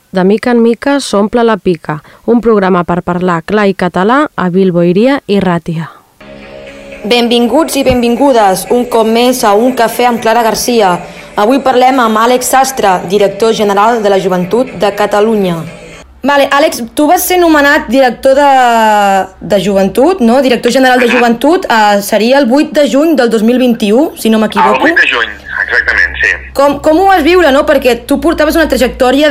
De mica en mica s'omple la pica, un programa per parlar clar i català a Bilbo Iria i Ràtia. Benvinguts i benvingudes un cop més a Un cafè amb Clara Garcia. Avui parlem amb Àlex Sastre, director general de la Joventut de Catalunya. Vale, Àlex, tu vas ser nomenat director de Joventut, no? Director general de Joventut, seria el 8 de juny del 2021, si no m'equivoco. El 8 de juny, exactament, sí. Com ho vas viure, no? Perquè tu portaves una trajectòria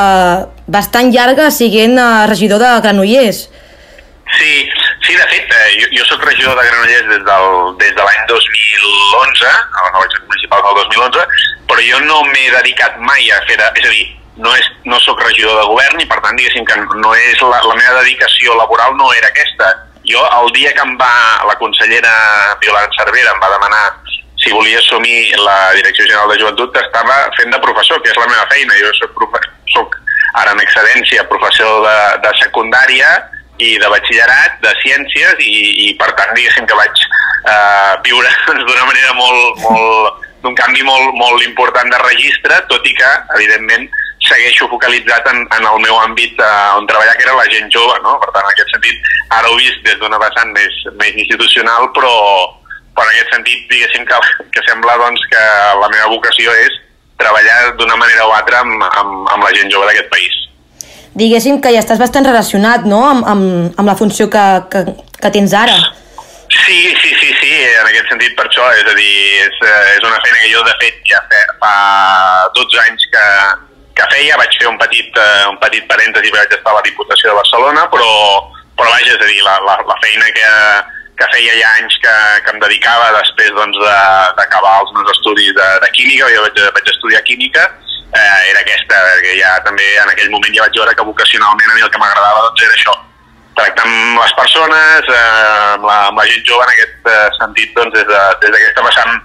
bastant llarga sent regidor de Granollers. Sí, de fet, jo soc regidor de Granollers des de l'any 2011, a les eleccions municipals del 2011, però jo no m'he dedicat mai a fer... És a dir, no soc regidor de govern i per tant diguéssim que no és la meva dedicació laboral no era aquesta. Jo el dia que la consellera Violant Cervera em va demanar si volia assumir la Direcció General de Joventut, estava fent de professor, que és la meva feina. Jo soc ara en excedència professor de secundària i de batxillerat, de ciències, i per tant diguéssim que vaig viure d'una manera d'un canvi molt important de registre, tot i que, evidentment, segueixo focalitzat en el meu àmbit on treballar, que era la gent jove, no? Per tant, en aquest sentit, ara ho he vist des d'una vessant més institucional, però en aquest sentit, diguéssim que sembla doncs, que la meva vocació és treballar d'una manera o altra amb la gent jove d'aquest país. Diguéssim que ja estàs bastant relacionat, no?, amb la funció que tens ara. Sí, en aquest sentit per això, és a dir, és una feina que jo de fet ja fa 12 anys que feia, vaig fer un petit parèntesi, vaig estar a la Diputació de Barcelona, però vaja, és a dir, la feina que feia ja anys que em dedicava després d'acabar els meus estudis de química, jo vaig estudiar química, era aquesta, perquè ja també en aquell moment ja vaig veure que vocacionalment a mi el que m'agradava era això, tractar amb les persones, amb la gent jove en aquest sentit, des d'aquesta vessant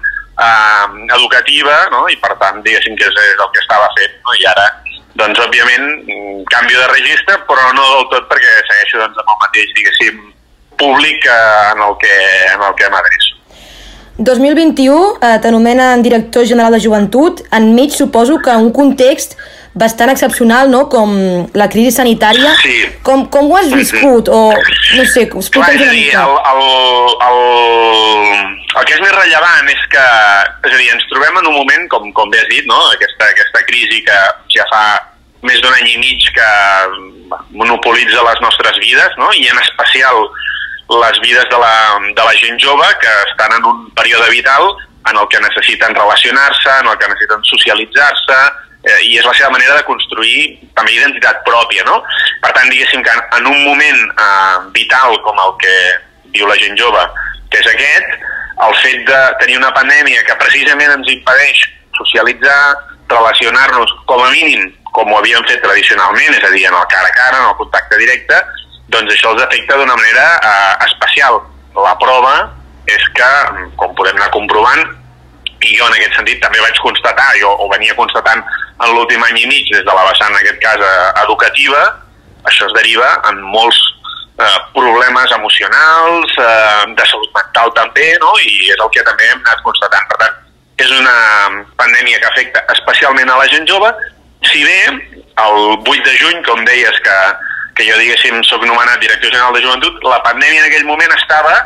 educativa, no? I per tant, diguéssim que és el que estava fent, no? I ara, doncs, òbviament, canvio de registre, però no del tot perquè segueixo amb el mateix, diguéssim, públic en el que m'adreço. 2021 t'anomenen director general de Joventut, enmig suposo que un context bastant excepcional, no?, com la crisi sanitària. Sí. Com ho has viscut? O, no sé, explica'ns una mica. El que és més rellevant és que, ens trobem en un moment, com bé has dit, no?, aquesta crisi que ja fa més d'un any i mig que monopolitza les nostres vides, no?, i en especial les vides de la gent jove que estan en un període vital en el que necessiten relacionar-se, en el que necessiten socialitzar-se, i és la seva manera de construir també identitat pròpia, no? Per tant, diguéssim que en un moment vital com el que viu la gent jove, que és aquest, el fet de tenir una pandèmia que precisament ens impedeix socialitzar, relacionar-nos com a mínim com ho havíem fet tradicionalment, és a dir, en el cara a cara, en el contacte directe, doncs això els afecta d'una manera especial. La prova és que, com podem anar comprovant, i jo en aquest sentit també vaig constatar, jo ho venia constatant en l'últim any i mig des de la vessant, en aquest cas, educativa, això es deriva en molts problemes emocionals, de salut mental també, no? I és el que també hem anat constatant. Per tant, és una pandèmia que afecta especialment a la gent jove, si bé el 8 de juny, com deies, que jo, diguéssim, soc nomenat director general de Joventut, la pandèmia en aquell moment estava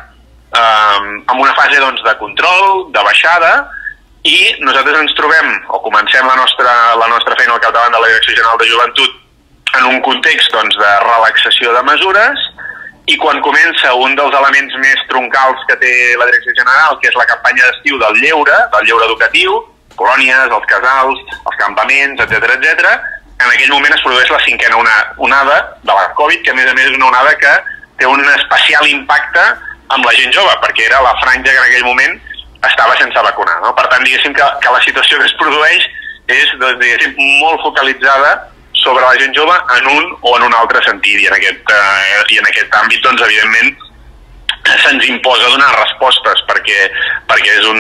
en una fase de control, de baixada, i nosaltres ens trobem, o comencem la nostra feina al capdavant de la Direcció General de Joventut en un context de relaxació de mesures, i quan comença un dels elements més troncals que té la Direcció General, que és la campanya d'estiu del lleure educatiu, colònies, els casals, els campaments, etc., en aquell moment es produeix la 5a onada de la Covid, que a més és una onada que té un especial impacte amb la gent jove, perquè era la franja que en aquell moment estava sense vacunar, no? Per tant, diguéssim que la situació que es produeix és, diguéssim, molt focalitzada sobre la gent jove en un o en un altre sentit, i en aquest àmbit, evidentment, se'ns imposa donar respostes, perquè és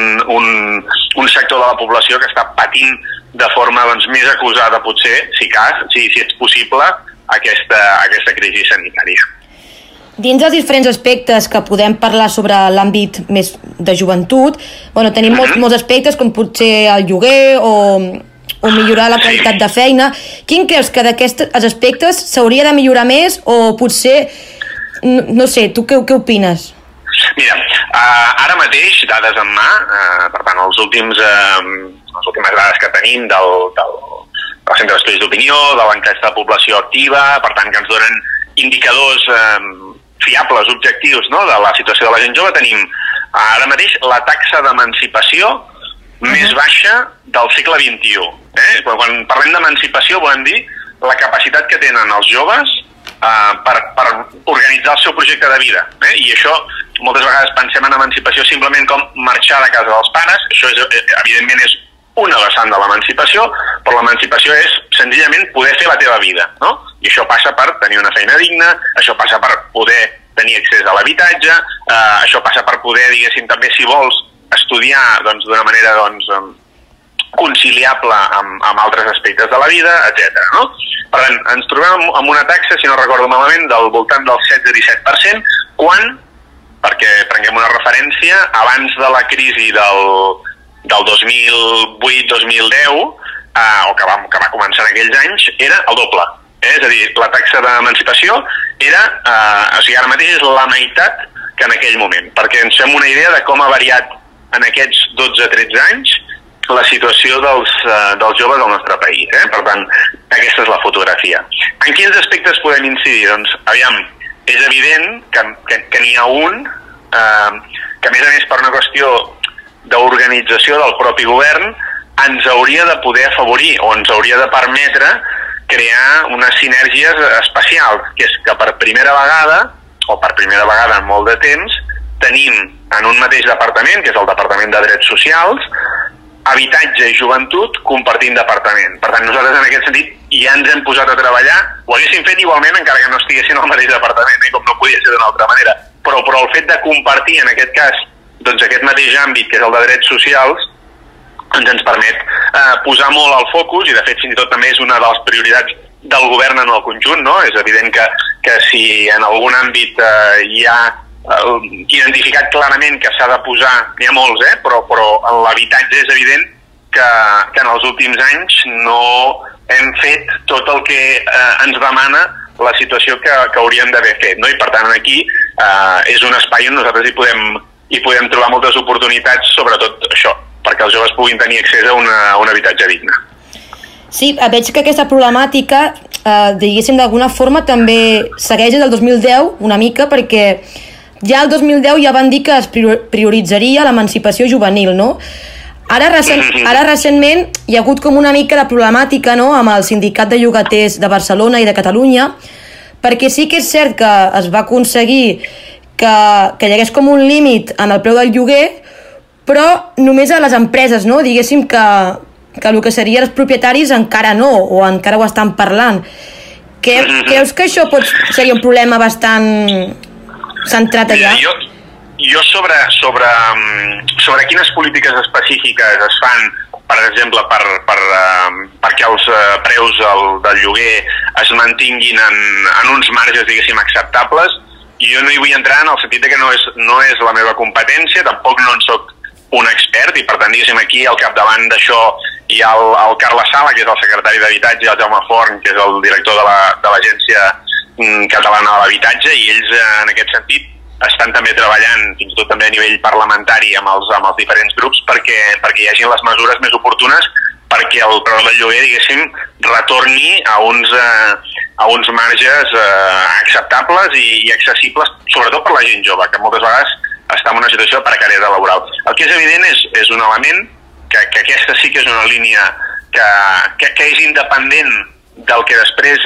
un sector de la població que està patint de forma més acusada, potser, si és possible, aquesta crisi sanitària. Dins dels diferents aspectes que podem parlar sobre l'àmbit més de joventut, tenim molts aspectes, com potser el lloguer o o millorar la qualitat de feina. Quin creus que d'aquests aspectes s'hauria de millorar més o potser, no sé, tu què opines? Mira, ara mateix, dades en mà, per tant, les últimes dades que tenim del Centre d'Estudis d'Opinió, de l'enquesta de població activa, per tant, que ens donen indicadors fiables, objectius, no?, de la situació de la gent jove, tenim ara mateix la taxa d'emancipació més baixa del segle XXI. Quan parlem d'emancipació volem dir la capacitat que tenen els joves per organitzar el seu projecte de vida. I això, moltes vegades pensem en emancipació simplement com marxar de casa dels pares, això evidentment és una vessant de l'emancipació, però l'emancipació és senzillament poder fer la teva vida, no? I això passa per tenir una feina digna, això passa per poder tenir accés a l'habitatge, això passa per poder, diguéssim, també si vols estudiar d'una manera conciliable amb altres aspectes de la vida, etc. No? Per tant, ens trobem amb una taxa, si no recordo malament, del voltant del 16-17%, quan, perquè prenguem una referència, abans de la crisi del 2008-2010, o que va començar en aquells anys, era el doble. És a dir, la taxa d'emancipació era, ara mateix és la meitat que en aquell moment, perquè ens fem una idea de com ha variat en aquests 12-13 anys la situació dels joves del nostre país. Per tant, aquesta és la fotografia. En quins aspectes podem incidir? Doncs, aviam, és evident que n'hi ha un que, a més, per una qüestió d'organització del propi govern, ens hauria de poder afavorir o ens hauria de permetre crear unes sinergies especials, que és que per primera vegada en molt de temps, tenim en un mateix departament, que és el Departament de Drets Socials, habitatge i joventut compartint departament. Per tant, nosaltres en aquest sentit ja ens hem posat a treballar, ho haguéssim fet igualment encara que no estiguessin al mateix departament, com no podia ser d'una altra manera, però el fet de compartir en aquest cas aquest mateix àmbit, que és el de drets socials, ens permet posar molt al focus, i de fet fins i tot també és una de les prioritats del govern en el conjunt, no? És evident que si en algun àmbit hi ha identificat clarament que s'ha de posar, n'hi ha molts, però en l'habitatge és evident que en els últims anys no hem fet tot el que ens demana la situació que hauríem d'haver fet, no? I per tant aquí és un espai on nosaltres hi podem trobar moltes oportunitats, sobretot això, perquè els joves puguin tenir accés a un habitatge digne. Sí, veig que aquesta problemàtica, diguéssim, d'alguna forma també segueix des del 2010 una mica, perquè ja el 2010 ja van dir que es prioritzaria l'emancipació juvenil, no? Ara recentment hi ha hagut com una mica de problemàtica, no?, amb el Sindicat de Llogaters de Barcelona i de Catalunya, perquè sí que és cert que es va aconseguir que hi hagués com un límit en el preu del lloguer, però només a les empreses, no? Diguéssim que el que serien els propietaris encara no, o encara ho estan parlant. Creus que això seria un problema bastant centrat allà? Jo sobre quines polítiques específiques es fan, per exemple, perquè els preus del lloguer es mantinguin en uns marges, diguéssim, acceptables, jo no hi vull entrar en el sentit que no és la meva competència, tampoc no en soc un expert, i per tant, diguéssim, aquí al capdavant d'això hi ha el Carles Sala, que és el secretari d'Habitatge, i el Jaume Forn, que és el director de l'Agència Catalana de l'Habitatge, i ells, en aquest sentit, estan també treballant, fins i tot també a nivell parlamentari, amb els diferents grups, perquè hi hagin les mesures més oportunes perquè el preu del lloguer, diguéssim, retorni a uns marges acceptables i accessibles, sobretot per la gent jove, que moltes vegades està en una situació de precarietat laboral. El que és evident és un element que aquesta sí que és una línia que és independent del que després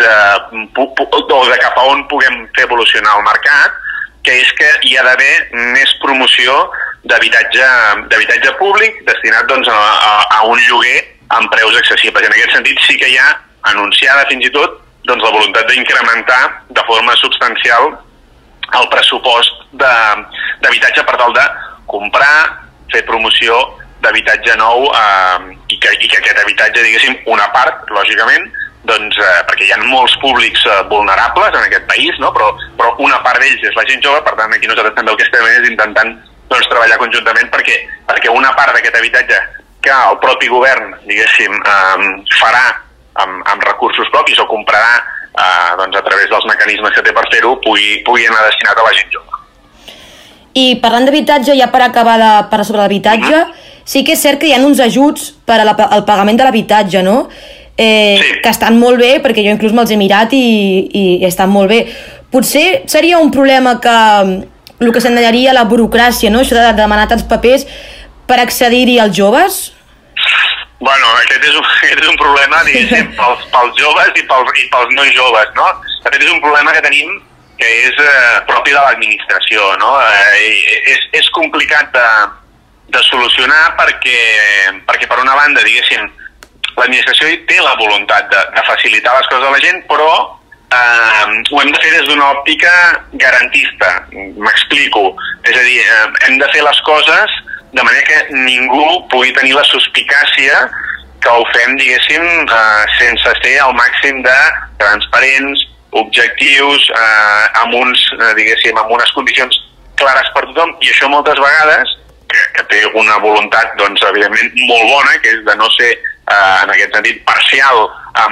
o de cap a on puguem fer evolucionar el mercat, que és que hi ha d'haver més promoció d'habitatge públic destinat a un lloguer amb preus accessibles. I en aquest sentit sí que hi ha anunciada fins i tot la voluntat d'incrementar de forma substancial el pressupost d'habitatge per tal de comprar, fer promoció d'habitatge nou i que aquest habitatge, diguéssim, una part, lògicament, perquè hi ha molts públics vulnerables en aquest país, no? Però una part d'ells és la gent jove, per tant aquí nosaltres també el que estem és intentant treballar conjuntament perquè una part d'aquest habitatge que el propi govern, diguéssim, farà amb recursos propis o comprarà doncs a través dels mecanismes que té per fer-ho, pugui anar destinat a la gent jove. I parlant d'habitatge, ja per acabar de parlar sobre l'habitatge, sí que és cert que hi ha uns ajuts per al pagament de l'habitatge, no? Sí. Que estan molt bé, perquè jo inclús me'ls he mirat i estan molt bé. Potser seria un problema que el que s'enllaria la burocràcia, no? Això de demanar tants papers per accedir-hi als joves? Bueno, aquest és un problema, diguéssim, pels joves i pels no joves, no? Aquest és un problema que tenim que és propi de l'administració, no? És complicat de solucionar perquè per una banda, diguéssim, l'administració té la voluntat de facilitar les coses a la gent, però ho hem de fer des d'una òptica garantista. M'explico. És a dir, hem de fer les coses de manera que ningú pugui tenir la suspicàcia que ho fem, diguéssim, sense ser al màxim de transparents, objectius, amb unes condicions clares per tothom, i això moltes vegades, que té una voluntat, doncs, evidentment, molt bona, que és de no ser, en aquest sentit, parcial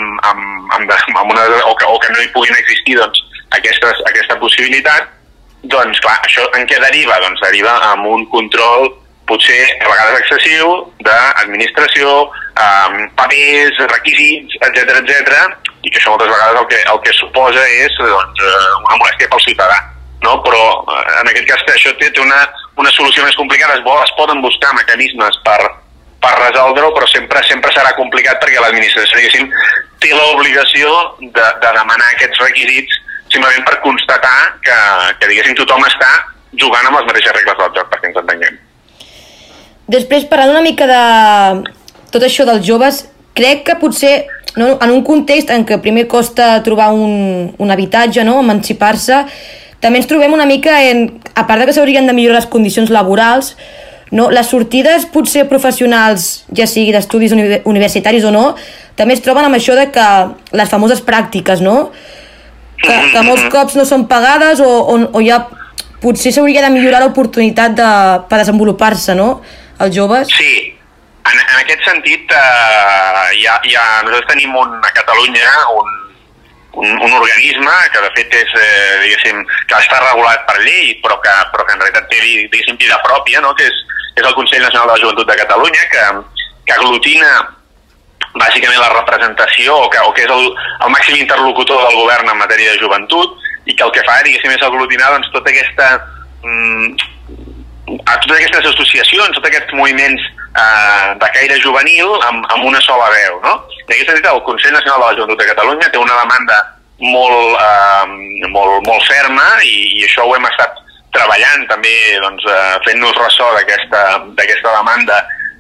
o que no hi puguin existir doncs, aquesta possibilitat, doncs, clar, això en què deriva? Doncs deriva en un control potser a vegades excessiu d'administració, papers, requisits, etc, i que això moltes vegades el que suposa és doncs, una molèstia pel ciutadà, no? Però en aquest cas això té una solució més complicada. Es poden buscar mecanismes per resoldre-ho, però sempre serà complicat perquè l'administració, diguéssim, té l'obligació de demanar aquests requisits simplement per constatar que diguéssim, tothom està jugant amb les mateixes regles del joc, perquè ens entenguem. Després, parlant una mica de tot això dels joves, crec que potser, no, en un context en què primer costa trobar un habitatge, no, emancipar-se, també ens trobem una mica a part que s'haurien de millorar les condicions laborals, no, les sortides potser professionals, ja sigui d'estudis universitaris o no, també es troben amb això de que les famoses pràctiques, no? Que molts cops no són pagades o ja potser s'hauria de millorar l'oportunitat per desenvolupar-se, no?, els joves. Sí, en aquest sentit nosaltres tenim a Catalunya un organisme que de fet és, diguéssim, que està regulat per llei, però que en realitat té, diguéssim, vida pròpia, no?, que és el Consell Nacional de la Joventut de Catalunya, que aglutina bàsicament la representació o que és el màxim interlocutor del govern en matèria de joventut, i que el que fa, diguéssim, és aglutinar doncs, totes aquestes associacions, tots aquests moviments de caire juvenil amb una sola veu, no? En aquest sentit, el Consell Nacional de la Joventut de Catalunya té una demanda molt ferma, i això ho hem estat treballant també, doncs, fent-nos ressò d'aquesta demanda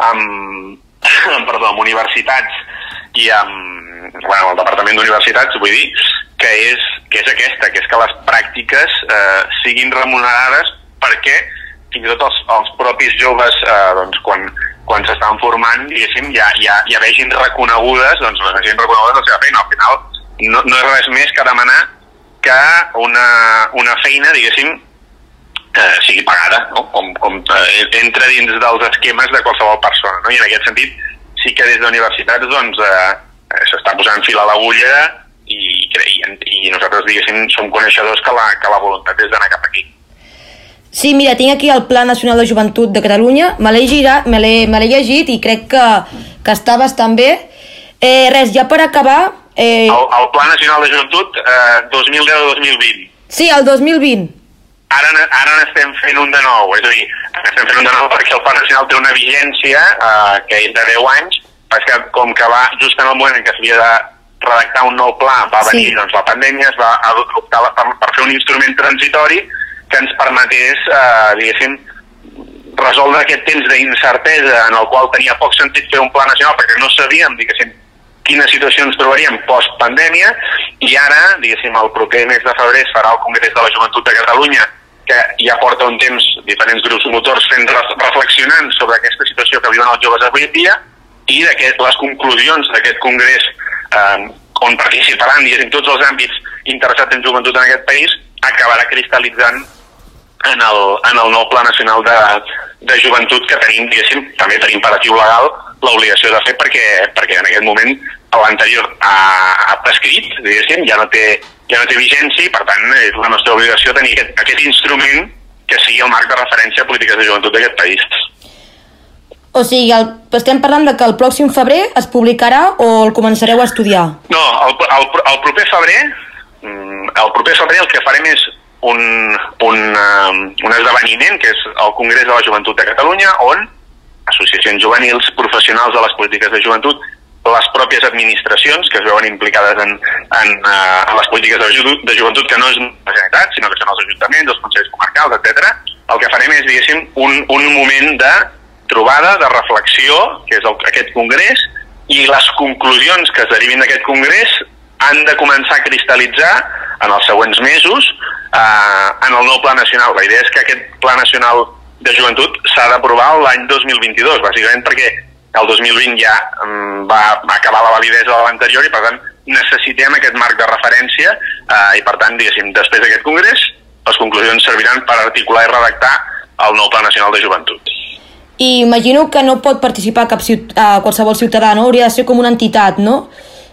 amb universitats i amb el Departament d'Universitats, vull dir, que és aquesta, que és que les pràctiques siguin remunerades perquè fins i tot els propis joves, doncs, quan s'estan formant, diguéssim, ja vegin reconegudes, doncs, la seva feina. Al final no és res més que demanar que una feina, diguéssim, sigui pagada, no? Com entra dins dels esquemes de qualsevol persona, no? I en aquest sentit sí que des d'universitats doncs, s'està posant fil a l'agulla i nosaltres, diguéssim, som coneixedors que la voluntat és d'anar cap aquí. Sí, mira, tinc aquí el Pla Nacional de Joventut de Catalunya, me l'he llegit i crec que està bastant bé. Res, ja per acabar... El Pla Nacional de Joventut 2010-2020. Sí, el 2020. Ara n'estem fent un de nou, és a dir, estem fent un de nou perquè el Pla Nacional té una vigència que és de 10 anys, perquè com que va just en el moment en què s'havia de redactar un nou pla, va venir doncs, la pandèmia, es va adoptar per fer un instrument transitori que ens permetés, diguéssim, resoldre aquest temps d'incertesa en el qual tenia poc sentit fer un pla nacional perquè no sabíem, diguéssim, quina situació ens trobaríem post-pandèmia, i ara, diguéssim, el proper mes de febrer es farà el Congrés de la Joventut de Catalunya, que ja porta un temps diferents grups motors reflexionant sobre aquesta situació que viuen els joves avui en dia, i les conclusions d'aquest congrés on participaran, diguéssim, tots els àmbits interessats en joventut en aquest país, acabarà cristal·litzant en el nou Pla Nacional de Joventut que tenim, diguéssim, també per imperatiu legal, l'obligació de fer perquè en aquest moment l'anterior ha prescrit, diguéssim, ja no té vigència i per tant és la nostra obligació tenir aquest instrument que sigui el marc de referència a polítiques de joventut d'aquest país. O sigui, estem parlant de que el pròxim febrer es publicarà o el començareu a estudiar? No, el proper febrer el que farem és un esdeveniment que és el Congrés de la Joventut de Catalunya, on associacions juvenils, professionals de les polítiques de joventut, les pròpies administracions que es veuen implicades en les polítiques de joventut, que no és la Generalitat, sinó que són els ajuntaments, els consells comarcals, etc. El que farem és, diguéssim, un moment de trobada, de reflexió, que és aquest congrés, i les conclusions que es derivin d'aquest congrés han de començar a cristal·litzar en els següents mesos en el nou Pla Nacional. La idea és que aquest Pla Nacional de Joventut s'ha d'aprovar l'any 2022, bàsicament perquè el 2020 ja va acabar la validesa de l'anterior i per tant necessitem aquest marc de referència i per tant, diguéssim, després d'aquest congrés les conclusions serviran per articular i redactar el nou Pla Nacional de Joventut. I imagino que no pot participar qualsevol ciutadà, no? Hauria de ser com una entitat, no?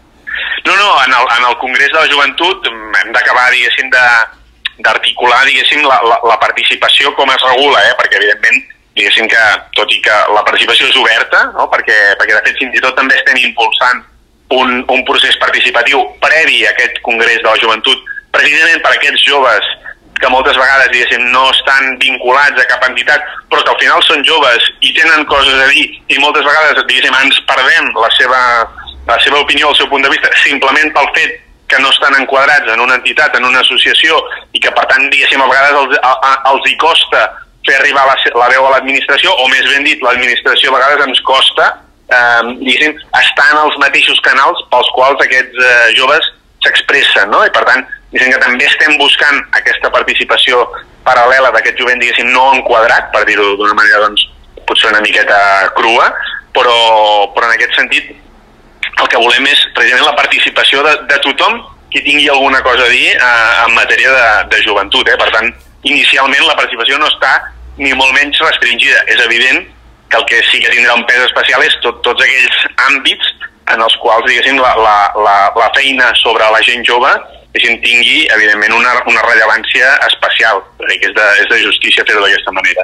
No, en el Congrés de la Joventut hem d'acabar, diguéssim, d'articular, diguéssim, la participació com es regula, perquè evidentment, diguéssim que, tot i que la participació és oberta, no? perquè de fet fins i tot també estem impulsant un procés participatiu previ a aquest Congrés de la Joventut, precisament per a aquests joves que moltes vegades, diguéssim, no estan vinculats a cap entitat, però que al final són joves i tenen coses a dir i moltes vegades, diguéssim, ens perdem la seva opinió, el seu punt de vista, simplement pel fet que no estan enquadrats en una entitat, en una associació, i que per tant, diguéssim, a vegades els hi costa fer arribar la veu a l'administració, o més ben dit, l'administració a vegades ens costa, diguéssim, estar en els mateixos canals pels quals aquests joves s'expressen, no? I per tant, diguéssim que també estem buscant aquesta participació paral·lela d'aquest jovent, diguéssim, no enquadrat, per dir-ho d'una manera, doncs, potser una miqueta crua, però en aquest sentit el que volem és precisament la participació de tothom qui tingui alguna cosa a dir en matèria de joventut. Per tant, inicialment la participació no està ni molt menys restringida. És evident que el que sí que tindrà un pes especial és tots aquells àmbits en els quals, diguéssim, la feina sobre la gent jove tingui, evidentment, una rellevància especial, perquè és de justícia fer-ho d'aquesta manera.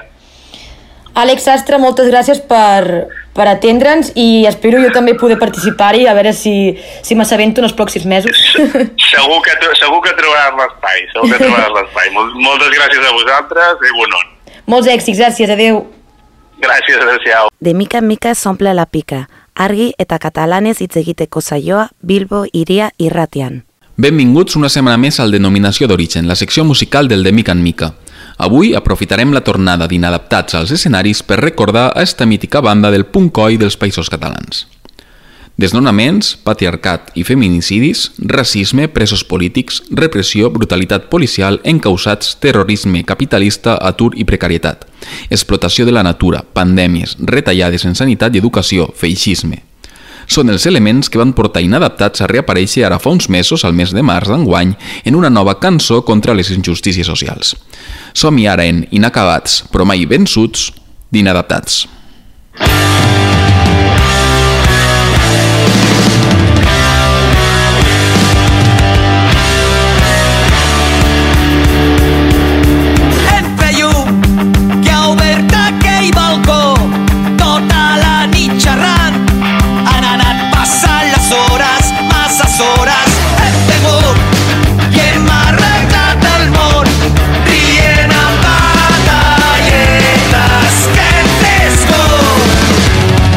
Àlex Sastre, moltes gràcies per atendre'ns i espero jo també poder participar-hi, a veure si m'assabento en els pròxims mesos. Segur que trobaràs l'espai, Moltes gràcies a vosaltres i bon on. Molts èxits, gràcies, adeu. Gràcies, adeu-siau. De mica en mica s'omple la pica. Argi eta katalanez hitz egiteko saioa Bilbo Hiria irratian. Benvinguts una setmana més al Denominació d'Origen, la secció musical del De mica en mica. Avui aprofitarem la tornada d'Inadaptats als escenaris per recordar a esta mítica banda del punk-oi dels Països Catalans. Desnonaments, patriarcat i feminicidis, racisme, presos polítics, repressió, brutalitat policial, encausats, terrorisme capitalista, atur i precarietat, explotació de la natura, pandèmies, retallades en sanitat i educació, feixisme. Són els elements que van portar Inadaptats a reaparèixer ara fa uns mesos, al mes de març d'enguany, en una nova cançó contra les injustícies socials. Som-hi ara en Inacabats, però mai vençuts, d'Inadaptats. Rient amb batalletes que hem viscut.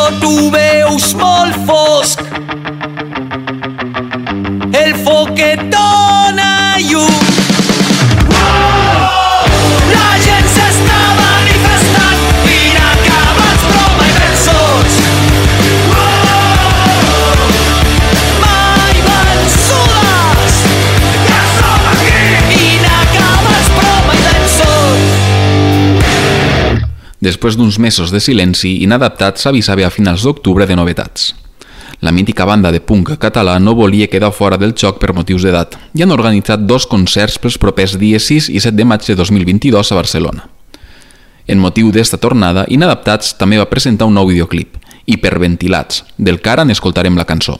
tot ho veus molt fosc. El foc que et dona llum. La gent s'està manifestant, inacabats però mai vençuts. Mai vençudes. Ja som aquí. Inacabats però mai vençuts. Després d'uns mesos de silenci, Inadaptats s'avisava a finals d'octubre de novetats. La mítica banda de punk català no volia quedar fora del joc per motius d'edat i han organitzat 2 concerts pels propers dies 6 i 7 de maig de 2022 a Barcelona. En motiu d'esta tornada, Inadaptats també va presentar un nou videoclip, Hiperventilats, del que ara n'escoltarem la cançó.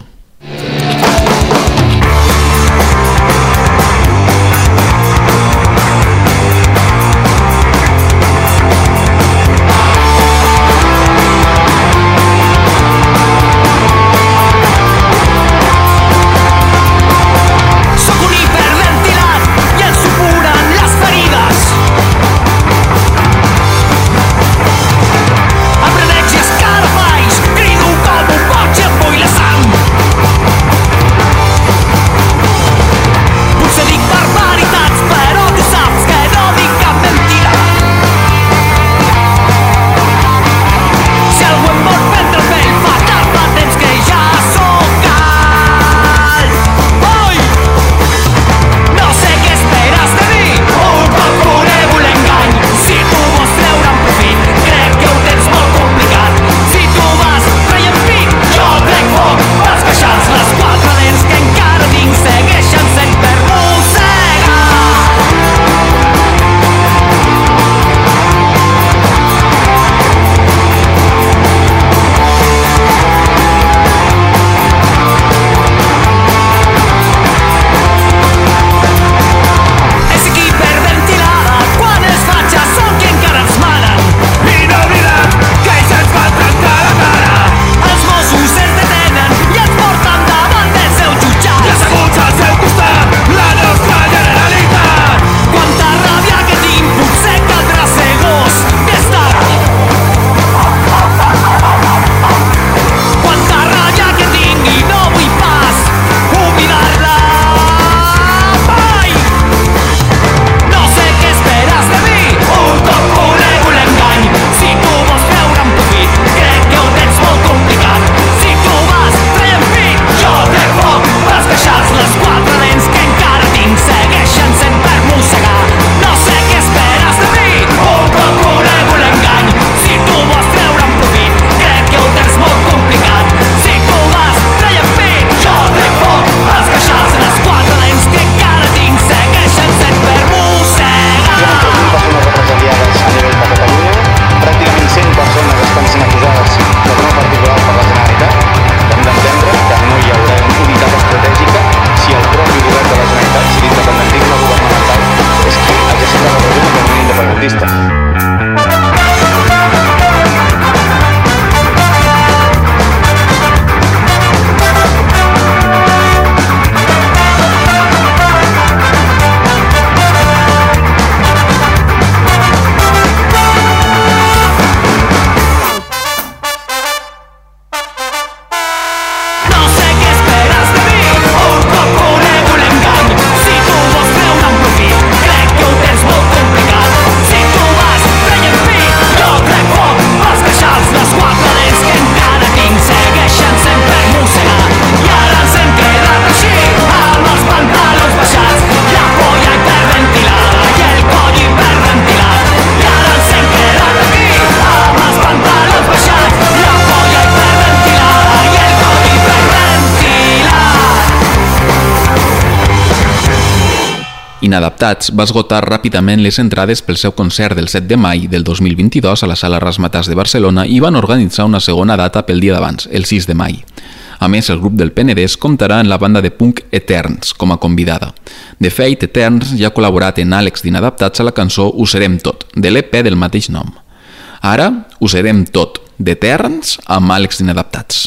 Inadaptats va esgotar ràpidament les entrades pel seu concert del 7 de maig del 2022 a la Sala Razzmatazz de Barcelona i van organitzar una segona data pel dia d'abans, el 6 de maig. A més, el grup del Penedès comptarà en la banda de punk Eterns com a convidada. De fet, Eterns ja ha col·laborat en Àlex d'Inadaptats a la cançó Ho serem tot, de l'EP del mateix nom. Ara, Ho serem tot, d'Eterns amb Àlex d'Inadaptats.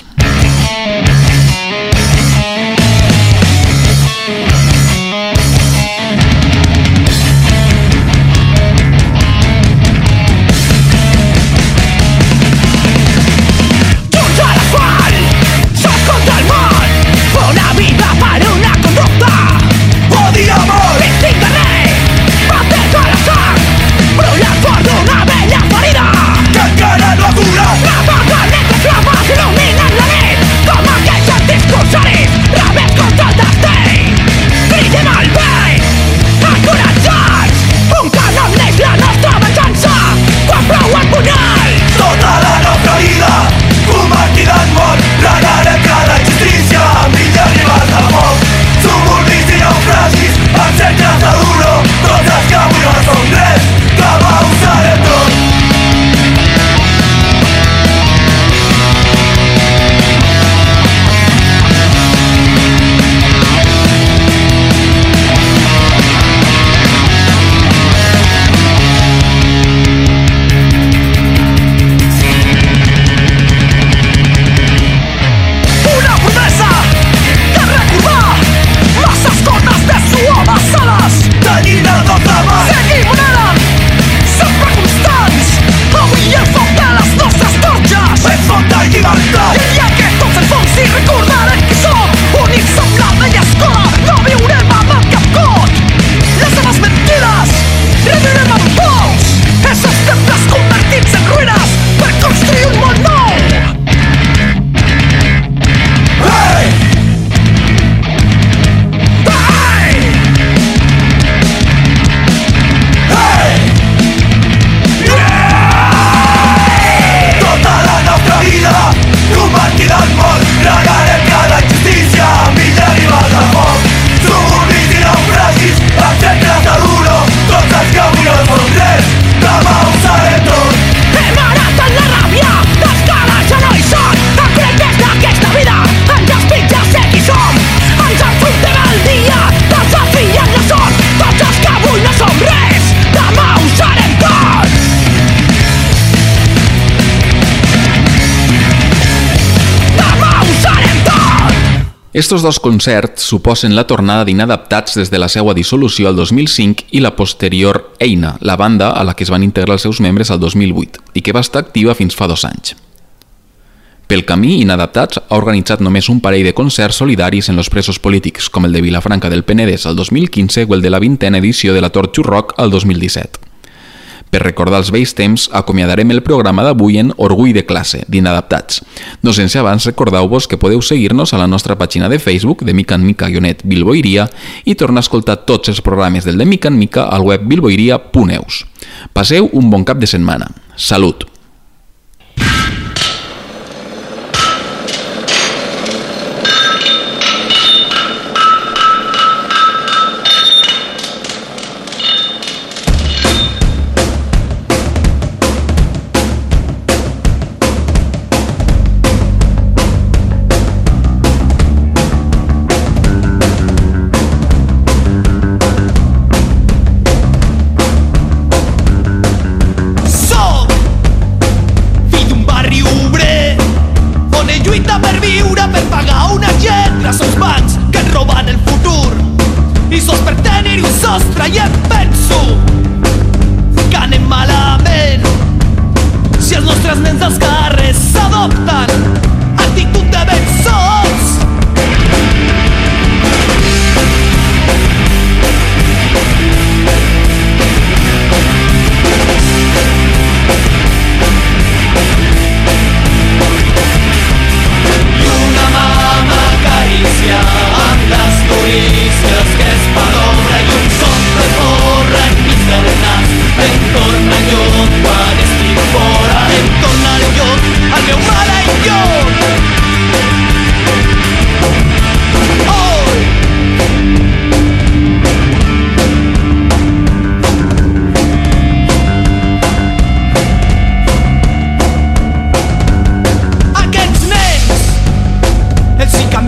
Estos dos concerts suposen la tornada d'Inadaptats des de la seva dissolució al 2005 i la posterior Eina, la banda a la que es van integrar els seus membres al 2008 i que va estar activa fins fa 2 anys. Pel camí, Inadaptats ha organitzat només un parell de concerts solidaris en los presos polítics, com el de Vilafranca del Penedès al 2015 o el de la 20a edició de la Torxo Rock al 2017. Per recordar els vells temps, acomiadarem el programa d'avui en Orgull de classe, d'Inadaptats. No sense abans recordeu-vos que podeu seguir-nos a la nostra pàgina de Facebook de Mica en Mica _Bilboiria i tornar a escoltar tots els programes del de Mica en Mica al web bilboiria.eus. Passeu un bon cap de setmana. Salut!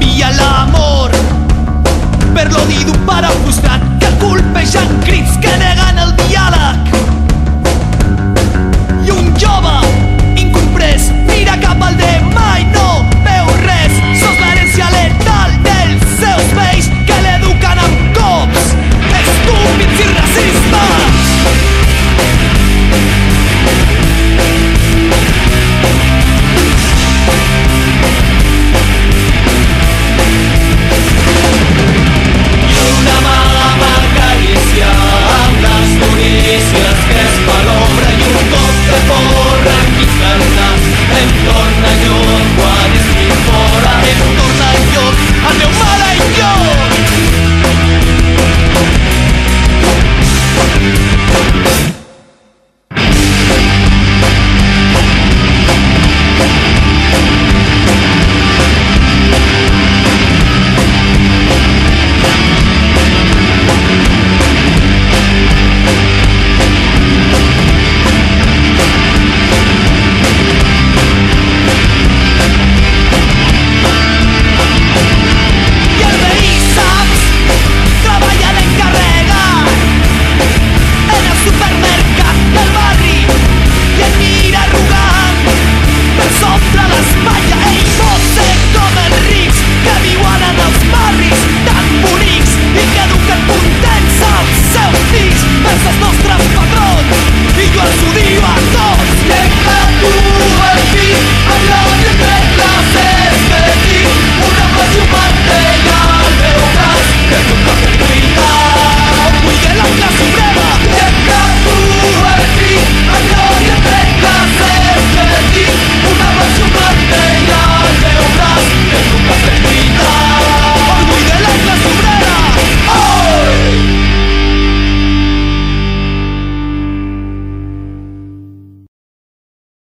Per l'odi d'un pare frustrat que colpeja crits que neguen